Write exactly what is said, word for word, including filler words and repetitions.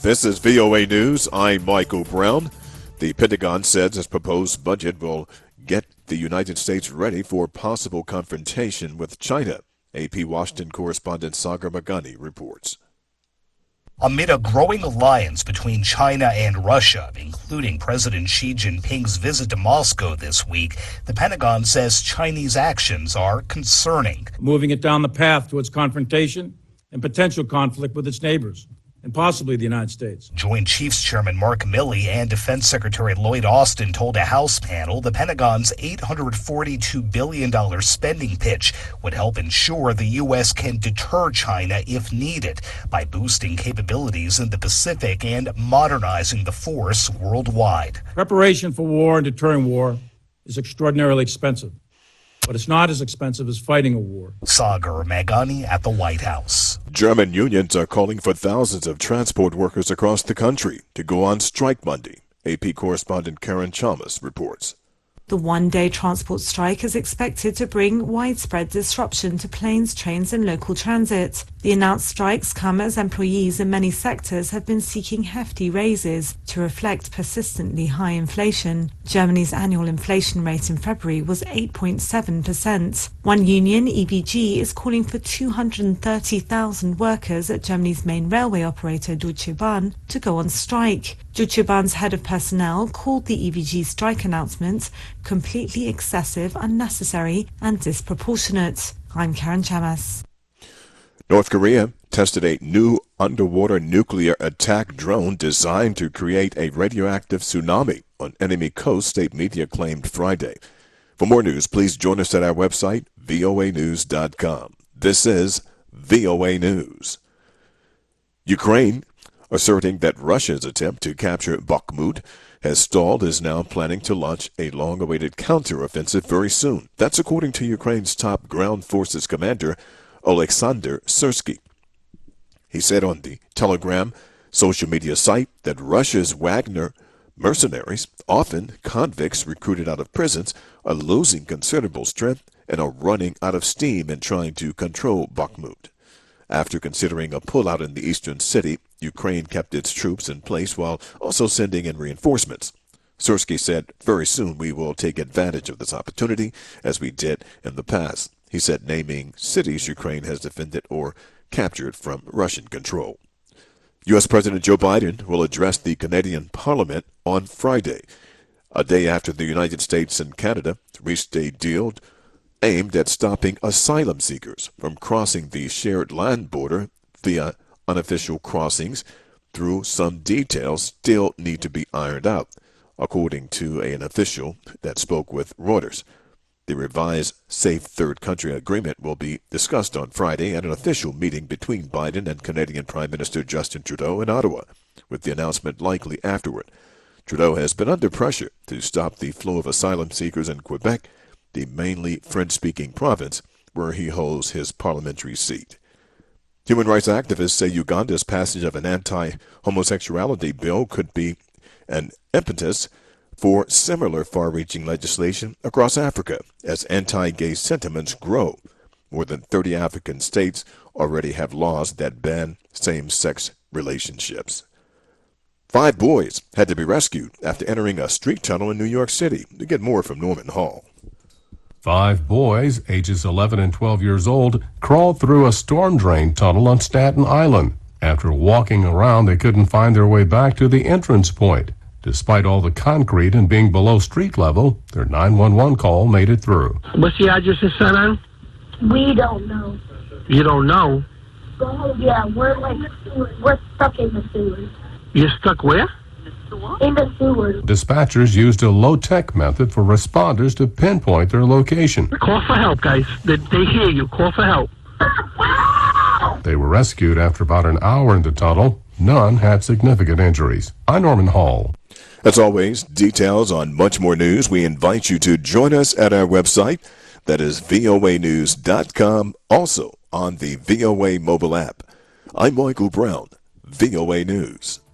This is V O A News. I'm Michael Brown. The Pentagon says its proposed budget will get the United States ready for possible confrontation with China. A P Washington correspondent Sagar Meghani reports. Amid a growing alliance between China and Russia, including President Xi Jinping's visit to Moscow this week, the Pentagon says Chinese actions are concerning. Moving it down the path towards confrontation and potential conflict with its neighbors, and possibly the United States. Joint Chiefs Chairman Mark Milley and Defense Secretary Lloyd Austin told a House panel the Pentagon's eight hundred forty-two billion dollars spending pitch would help ensure the U S can deter China if needed by boosting capabilities in the Pacific and modernizing the force worldwide. Preparation for war and deterring war is extraordinarily expensive, but it's not as expensive as fighting a war. Sagar Meghani at the White House. German unions are calling for thousands of transport workers across the country to go on strike Monday. A P correspondent Karen Chalmers reports. The one-day transport strike is expected to bring widespread disruption to planes, trains and local transit. The announced strikes come as employees in many sectors have been seeking hefty raises to reflect persistently high inflation. Germany's annual inflation rate in February was eight point seven percent. One union, E B G, is calling for two hundred thirty thousand workers at Germany's main railway operator Deutsche Bahn to go on strike. Deutsche Bahn's head of personnel called the E B G strike announcement completely excessive, unnecessary and disproportionate. I'm Karen Chamas. North Korea tested a new underwater nuclear attack drone designed to create a radioactive tsunami on enemy coast, state media claimed Friday. For more news, please join us at our website, V O A news dot com. This is V O A News. Ukraine, asserting that Russia's attempt to capture Bakhmut has stalled, is now planning to launch a long-awaited counteroffensive very soon. That's according to Ukraine's top ground forces commander, Oleksandr Syrsky. He said on the Telegram social media site that Russia's Wagner mercenaries, often convicts recruited out of prisons, are losing considerable strength and are running out of steam in trying to control Bakhmut. After considering a pullout in the eastern city, Ukraine kept its troops in place while also sending in reinforcements. Syrsky said, "Very soon we will take advantage of this opportunity, as we did in the past." He said, naming cities Ukraine has defended or captured from Russian control. U S President Joe Biden will address the Canadian Parliament on Friday, a day after the United States and Canada reached a deal aimed at stopping asylum seekers from crossing the shared land border via unofficial crossings. Through some details still need to be ironed out, according to an official that spoke with Reuters. The revised Safe Third Country Agreement will be discussed on Friday at an official meeting between Biden and Canadian Prime Minister Justin Trudeau in Ottawa, with the announcement likely afterward. Trudeau has been under pressure to stop the flow of asylum seekers in Quebec, the mainly French-speaking province where he holds his parliamentary seat. Human rights activists say Uganda's passage of an anti-homosexuality bill could be an impetus for similar far-reaching legislation across Africa as anti-gay sentiments grow. More than thirty African states already have laws that ban same-sex relationships. Five boys had to be rescued after entering a street tunnel in New York City. To get more from Norman Hall. Five boys, ages eleven and twelve years old, crawled through a storm drain tunnel on Staten Island. After walking around, they couldn't find their way back to the entrance point. Despite all the concrete and being below street level, their nine one one call made it through. What's the address in Staten Island? We don't know. You don't know? Oh, yeah, we're like, we're stuck in the sewers. You're stuck where? In the sewers. Dispatchers used a low-tech method for responders to pinpoint their location. Call for help, guys. They, they hear you. Call for help. They were rescued after about an hour in the tunnel. None had significant injuries. I'm Norman Hall. As always, details on much more news. We invite you to join us at our website. That is V O A news dot com, also on the V O A mobile app. I'm Michael Brown, V O A News.